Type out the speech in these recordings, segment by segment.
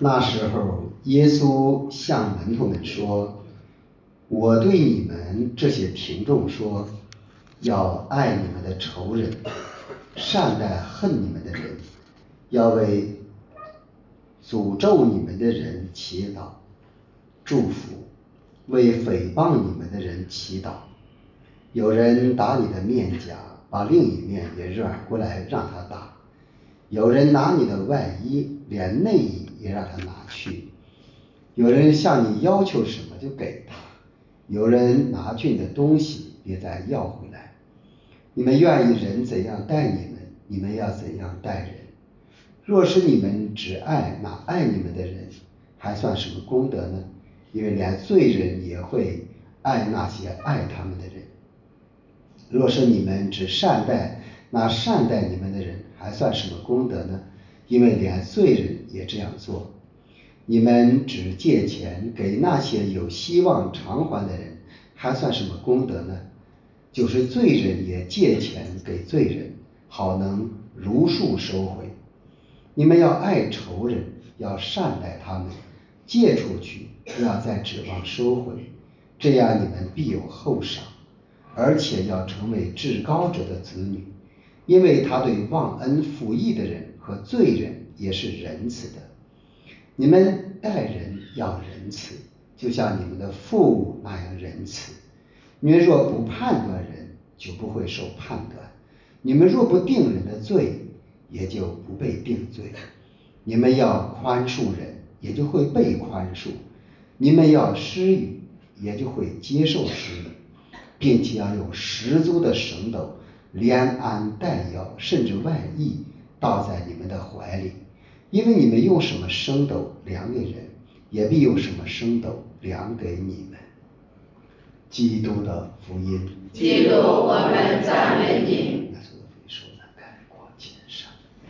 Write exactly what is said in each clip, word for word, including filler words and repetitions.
那时候耶稣向门徒们说，我对你们这些听众说，要爱你们的仇人，善待恨你们的人，要为诅咒你们的人祈祷，祝福，为诽谤你们的人祈祷。有人打你的面颊，把另一面也转过来让他打；有人拿你的外衣，连内衣也让他拿去；有人向你要求什么就给他；有人拿去你的东西，别再要回来。你们愿意人怎样待你们，你们要怎样待人。若是你们只爱那爱你们的人，还算什么功德呢？因为连罪人也会爱那些爱他们的人。若是你们只善待那善待你们的人，还算什么功德呢？因为连罪人也这样做。你们只借钱给那些有希望偿还的人，还算什么功德呢？就是罪人也借钱给罪人，好能如数收回。你们要爱仇人，要善待他们，借出去不要再指望收回，这样你们必有厚赏。而且要成为至高者的子女，因为他对忘恩负义的人和罪人也是仁慈的。你们待人要仁慈，就像你们的父那样仁慈。你们若不判断人，就不会受判断；你们若不定人的罪，也就不被定罪。你们要宽恕人，也就会被宽恕；你们要施予，也就会接受施予，并且要有十足的绳斗，连安带摇，甚至外溢，倒在你们的怀里。因为你们用什么升斗量给人，也必用什么升斗量给你们。基督的福音。 基督，我们赞美你。 那所有的手能盖过肩上。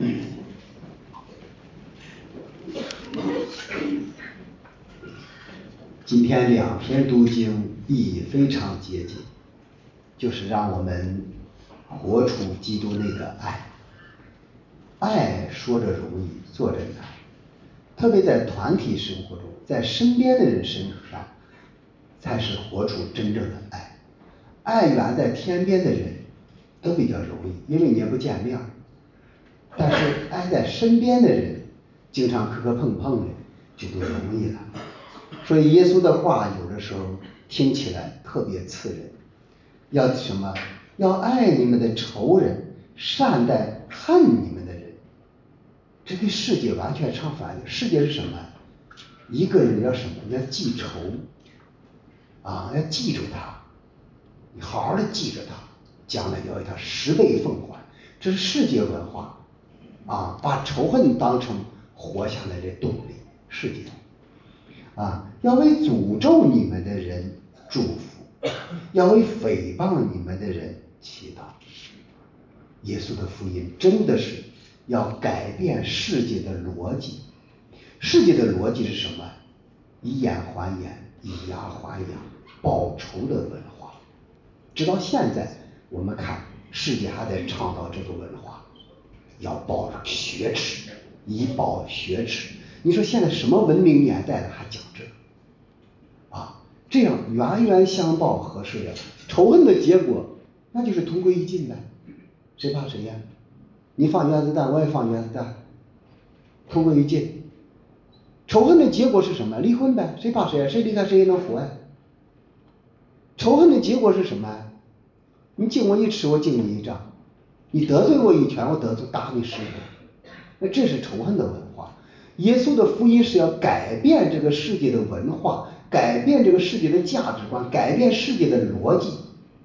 今天两篇读经意义非常接近，就是让我们活出基督那个爱。爱说着容易，做着难，特别在团体生活中，在身边的人身上，才是活出真正的爱。爱远在天边的人都比较容易，因为你也不见面，但是爱在身边的人，经常磕磕碰碰的，就不容易了。所以耶稣的话有的时候听起来特别刺人，要什么？要爱你们的仇人，善待恨你们的人。这跟世界完全唱反的。世界是什么？一个人要什么？要记仇啊，要记住他，你好好的记着他，将来要为他十倍奉还。这是世界文化啊，把仇恨当成活下来的动力。世界啊，要为诅咒你们的人祝福，要为诽谤你们的人祈祷。耶稣的福音真的是要改变世界的逻辑。世界的逻辑是什么？以眼还眼，以牙还牙，报仇的文化。直到现在我们看世界还在倡导这个文化，要报血耻，以报血耻。你说现在什么文明年代了还讲这个啊？这样冤冤相报何时了？仇恨的结果那就是同归于尽呗，谁怕谁呀？你放原子弹，我也放原子弹，同归于尽。仇恨的结果是什么？离婚呗，谁怕谁呀？谁离开谁也能活呀。仇恨的结果是什么？你敬我一尺，我敬你一丈；你得罪我一拳，我得罪打你十回。那这是仇恨的文化。耶稣的福音是要改变这个世界的文化，改变这个世界的价值观，改变世界的逻辑。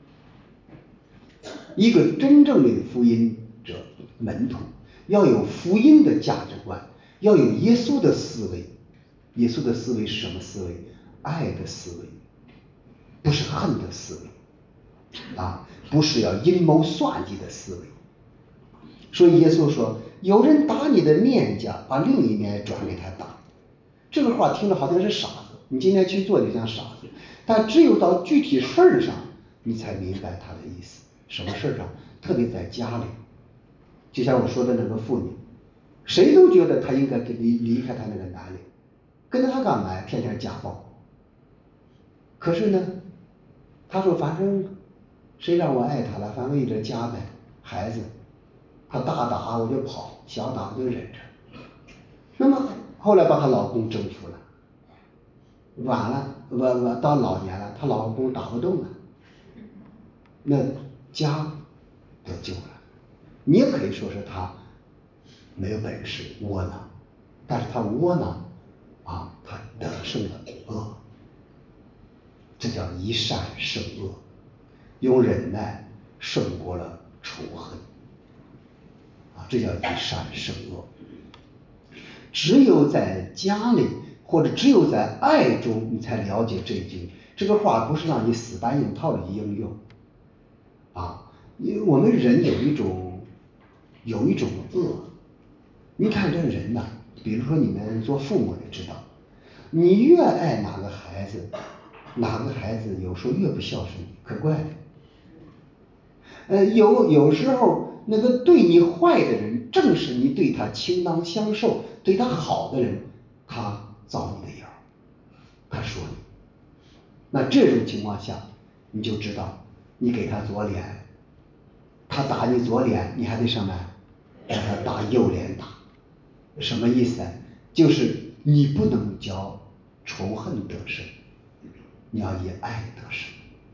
一个真正的福音者门徒要有福音的价值观，要有耶稣的思维。耶稣的思维是什么思维？爱的思维，不是恨的思维啊，不是要阴谋算计的思维。所以耶稣说，有人打你的面颊，把另一面转给他打。这个话听着好像是傻子，你今天去做就像傻子，但只有到具体事儿上你才明白他的意思。什么事上？特别在家里，就像我说的那个妇女，谁都觉得她应该离离开她那个男人， 跟着他干嘛呀？天天家暴。可是呢，他说反正谁让我爱他了，反正为了家呗，孩子，他大打我就跑，小打我就忍着。那么后来把她老公征服了，晚了，晚晚到老年了，她老公打不动了，那家得救了。你也可以说是他没有本事窝囊，但是他窝囊啊，他得胜了恶，这叫一善胜恶，用忍耐胜过了仇恨啊，这叫一善胜恶。只有在家里或者只有在爱中，你才了解这一句。这个话不是让你死搬硬套的应用啊，因为我们人有一种有一种恶。你看这人呐，比如说你们做父母的知道，你越爱哪个孩子，哪个孩子有时候越不孝顺，可怪了。呃，有有时候那个对你坏的人，正是你对他倾囊相授、对他好的人，他造你的谣，他说你。那这种情况下，你就知道，你给他左脸，他打你左脸，你还得什么？让他打右脸打。什么意思？就是你不能叫仇恨得胜，你要以爱得胜。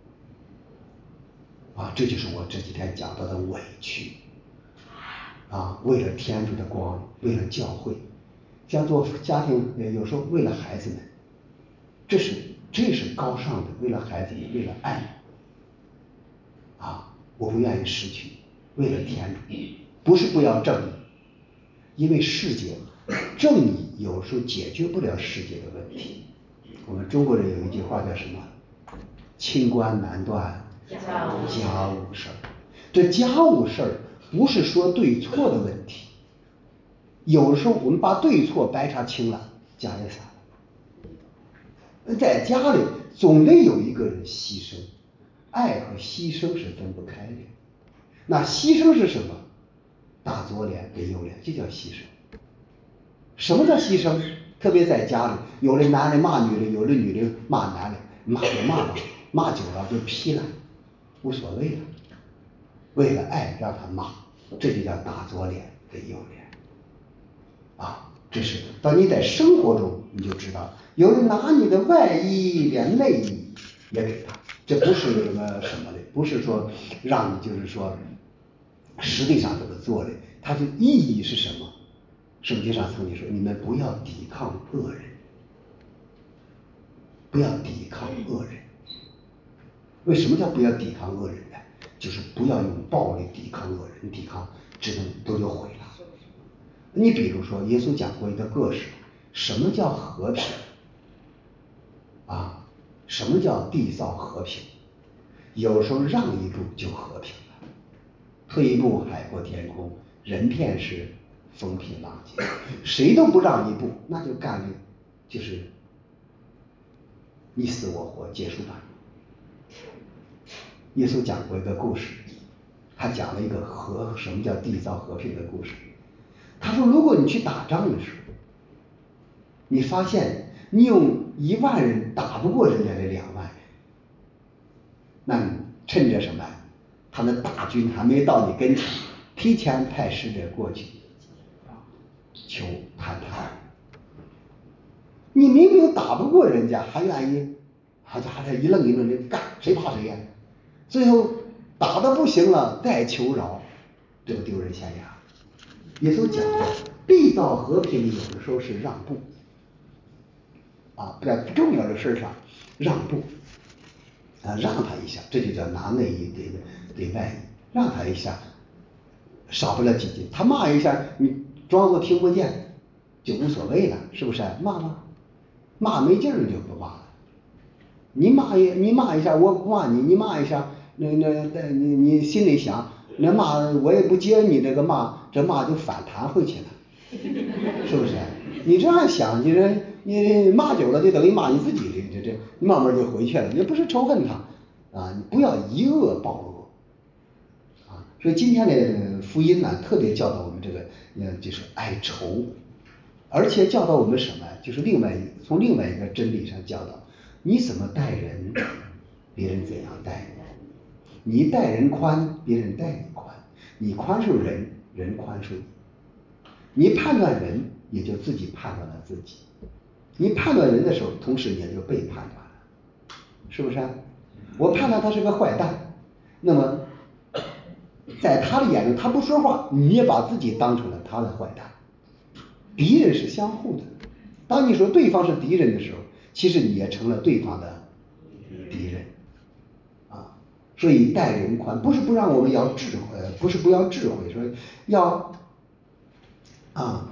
啊，这就是我这几天讲到的委屈啊，为了天主的光，为了教会，像做家庭，有时候为了孩子们，这是这是高尚的，为了孩子们，为了爱啊，我不愿意失去，为了天主，不是不要正义，因为世界正义有时候解决不了世界的问题。我们中国人有一句话叫什么？清官难断家务事儿。这家务事儿不是说对错的问题，有时候我们把对错掰扯清了，家也散了。在家里总得有一个人牺牲，爱和牺牲是分不开的。那牺牲是什么？打左脸给右脸，这叫牺牲。什么叫牺牲？特别在家里，有的男人骂女人，有的女人骂男人，骂就骂吧，骂久了就批了，无所谓了。为了爱让他骂，这就叫打左脸给右脸啊。这是当你在生活中你就知道，有人拿你的外衣连内衣也给他，这不是什么什么的，不是说让你就是说实际上这么做的，它的意义是什么？圣经上曾经说，你们不要抵抗恶人，不要抵抗恶人。为什么叫不要抵抗恶人呢？就是不要用暴力抵抗恶人，抵抗只能都就毁了。你比如说耶稣讲过一个故事，什么叫和平啊？什么叫缔造和平？有时候让一步就和平了，退一步海阔天空，人骗是风平浪静。谁都不让一步，那就干的就是你死我活，结束吧。耶稣讲过一个故事，他讲了一个和什么叫缔造和平的故事。他说，如果你去打仗的时候，你发现你用一万人打不过人家的两万人，那你趁着什么？他的大军还没到你跟前，提前派使者过去求谈谈。你明明打不过人家，还愿意好家伙一愣一愣的干，谁怕谁呀？最后打得不行了再求饶，这个丢人现眼。耶稣讲过，缔造和平有的时候是让步啊，在不重要的事上让步啊，让他一下，这就叫拿内衣给给外衣，让他一下少不了几斤。他骂一下，你装作听不见就无所谓了，是不是？骂骂骂没劲儿就不骂了。你骂一你骂一下，我不骂你，你骂一下，那那那你你心里想，那骂我也不接你这个骂，这骂就反弹回去了，是不是？你这样想，你这你骂久了就等于骂你自己的，这这慢慢就回去了，也不是仇恨他啊，你不要以恶报恶啊。所以今天的福音呢，特别教导我们这个，呃，就是爱仇。 而且教导我们什么？就是另外一从另外一个真理上教导，你怎么待人，别人怎样待你。你待人宽，别人待你宽；你宽恕人，人宽恕你。你判断人，也就自己判断了自己。你判断人的时候，同时也就被判断了，是不是啊？我判断他是个坏蛋，那么在他的眼中，他不说话，你也把自己当成了他的坏蛋。敌人是相互的，当你说对方是敌人的时候，其实你也成了对方的敌人啊。所以待人宽，不是不让我们要智慧，不是不要智慧，说要啊。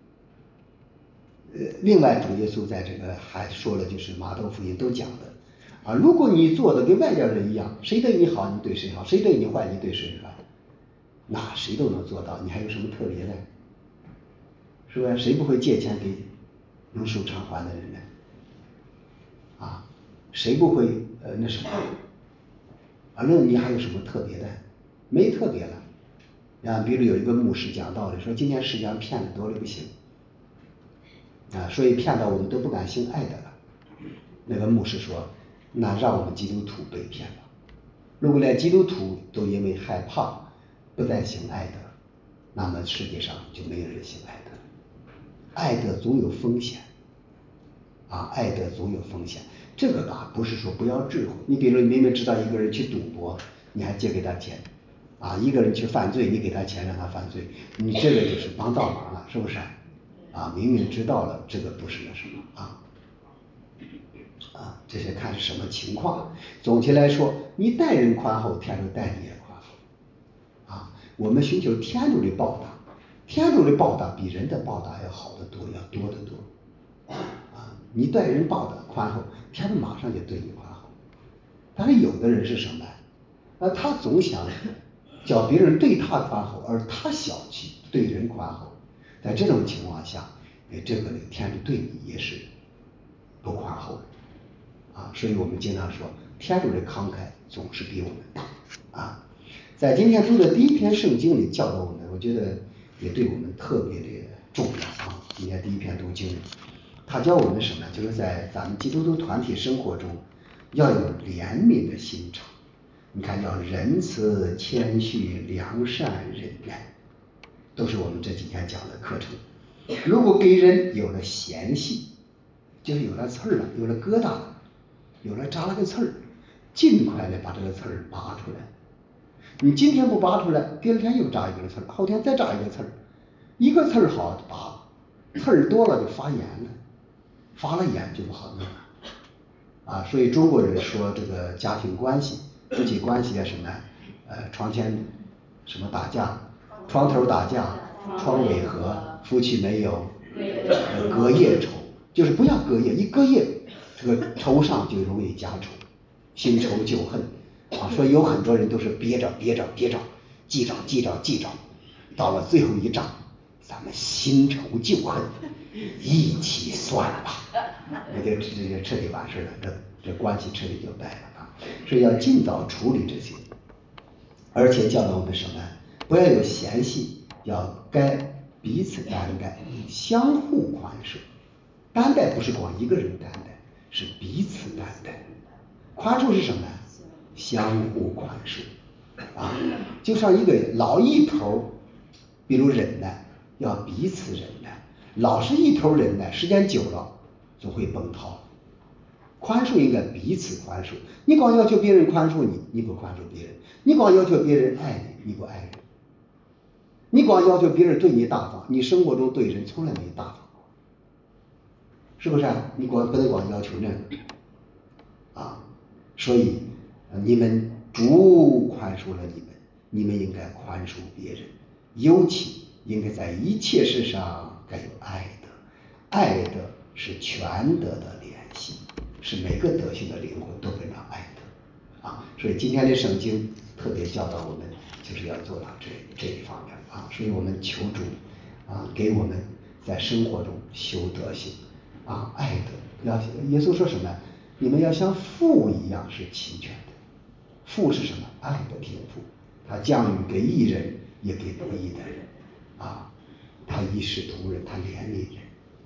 呃，另外主耶稣在这个还说了，就是马太福音都讲的啊，如果你做的跟外边人一样，谁对你好你对谁好，谁对你坏你对谁坏，那谁都能做到，你还有什么特别的？是不是？谁不会借钱给能收偿还的人呢？啊，谁不会呃那什么？反正你还有什么特别的？没特别了。啊，比如有一个牧师讲道理，说今天世界上骗子多的不行啊，所以骗到我们都不敢信爱的了。那个牧师说，那让我们基督徒被骗吧。如果连基督徒都因为害怕不再行爱德，那么世界上就没有人行爱德。爱德总有风险啊，爱德总有风险。这个吧，不是说不要智慧。你比如你明明知道一个人去赌博，你还借给他钱啊；一个人去犯罪，你给他钱让他犯罪，你这个就是帮倒忙了，是不是？啊，明明知道了，这个不是那什么啊啊，这些看是什么情况。总体来说，你待人宽厚，天主待你也宽厚啊。我们寻求天主的报答，天主的报答比人的报答要好得多，要多得多。啊，你待人报答宽厚，天主马上就对你宽厚。但是有的人是什么？啊，他总想叫别人对他宽厚，而他小气对人宽厚。在这种情况下，哎，这个天主对你也是不宽厚的啊。所以我们经常说，天主的慷慨总是比我们大啊。在今天读的第一篇圣经里教导我们，我觉得也对我们特别的重要啊。今天第一篇读经，他教我们什么？就是在咱们基督徒团体生活中要有怜悯的心肠。你看，要仁慈、谦虚、良善、忍耐，都是我们这几天讲的课程。如果给人有了嫌隙，就是有了刺儿了，有了疙瘩了，有了扎了个刺儿，尽快的把这个刺儿拔出来。你今天不拔出来，第二天又扎一个刺儿，后天再扎一个刺儿，一个刺儿好拔，刺儿多了就发炎了，发了炎就不好弄了啊。所以中国人说这个家庭关系、夫妻关系啊什么，呃，床前什么打架，床头打架，床尾和，夫妻没有呃隔夜仇，就是不要隔夜，一隔夜这个仇上就容易加仇，新仇旧恨啊。所以有很多人都是憋着憋着憋着，记着记着记着，到了最后一仗，咱们新仇旧恨一起算吧，那就直接彻底完事了，这这关系彻底就败了啊。所以要尽早处理这些，而且教导我们什么？不要有嫌隙，要该彼此担待，相互宽恕。担待不是光一个人担待，是彼此担待。宽恕是什么？相互宽恕啊，就像一个老一头，比如忍耐，要彼此忍耐。老是一头忍耐，时间久了就会崩塌。宽恕应该彼此宽恕，你光要求别人宽恕你，你不宽恕别人；你光要求别人爱你，你不爱人；你光要求别人对你大方，你生活中对人从来没大方过，是不是啊？你光不能光要求那个啊。所以你们主宽恕了你们，你们应该宽恕别人，尤其应该在一切事上该有爱德。爱德是全德的联系，是每个德行的灵魂都非常爱德啊。所以今天的圣经特别教导我们，就是要做到这这一方面啊。所以我们求主啊，给我们在生活中修德行啊，爱德。要耶稣说什么？你们要像父一样是齐全的。父是什么？爱的天父，他降雨给义人，也给不义的人啊。他一视同仁，他怜悯人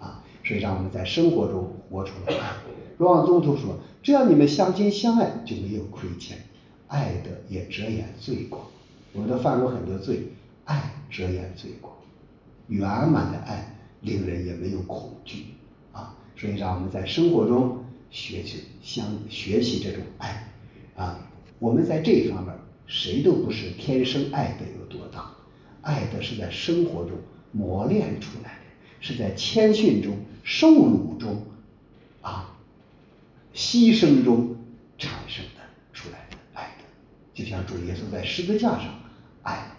所以让我们在生活中活出了爱。若望宗徒说，只要你们相亲相爱，就没有亏欠，爱的也遮掩罪过。我们都犯过很多罪，爱遮掩罪过，圆满的爱令人也没有恐惧啊。所以让我们在生活中学习相学习这种爱啊。我们在这一方面谁都不是天生爱的有多大，爱的是在生活中磨练出来的，是在谦逊中受辱中啊牺牲中产生的出来的爱的。就像主耶稣在十字架上爱